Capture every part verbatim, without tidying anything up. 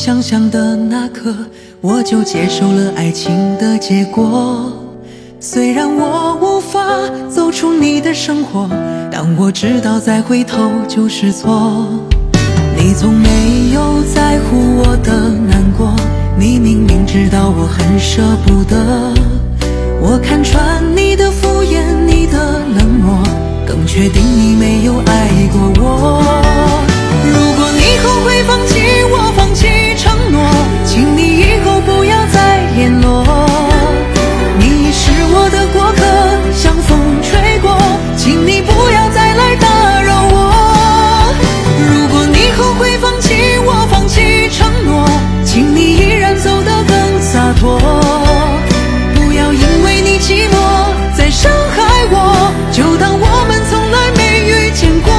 想象的那刻，我就接受了爱情的结果。虽然我无法走出你的生活，但我知道再回头就是错。你从没有在乎我的难过，你明明知道我很舍不得。我看穿你的敷衍，你的冷漠，更确定你没有爱过我。如果你后悔放弃我，放弃承诺，请你以后不要再联络。你是我的过客，像风吹过，请你不要再来打扰我。如果你后悔放弃我，放弃承诺，请你依然走得更洒脱。不要因为你寂寞再伤害我，就当我们从来没遇见过。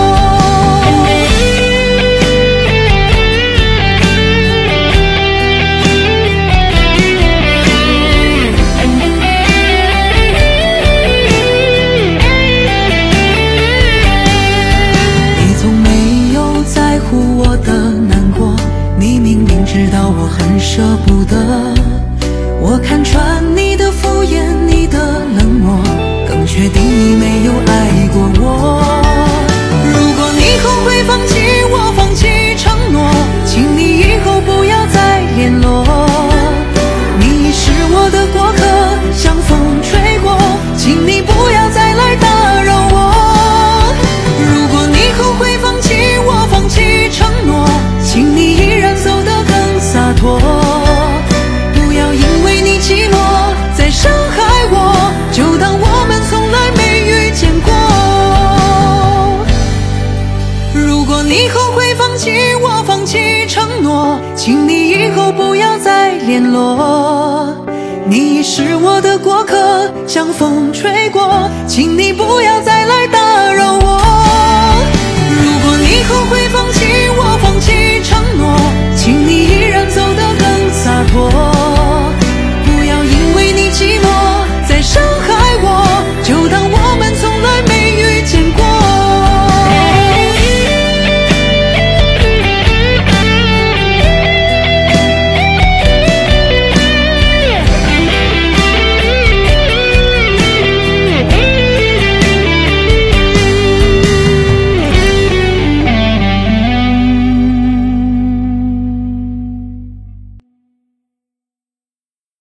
知道我很舍不得，我看穿你的敷衍，你的冷漠，更确定你没有爱过我。如果你后悔放弃我，放弃承诺，请你以后不要再联络。你是我的过客，像风吹过，请你不要再来打扰我。如果你后悔放弃我，放弃承诺，请你依然走得洒脱。不要因为你寂寞再伤害我，就当我们从来没遇见过。如果你后悔放弃我，放弃承诺，请你以后不要再联络。你是我的过客，像风吹过，请你不要再来打扰我。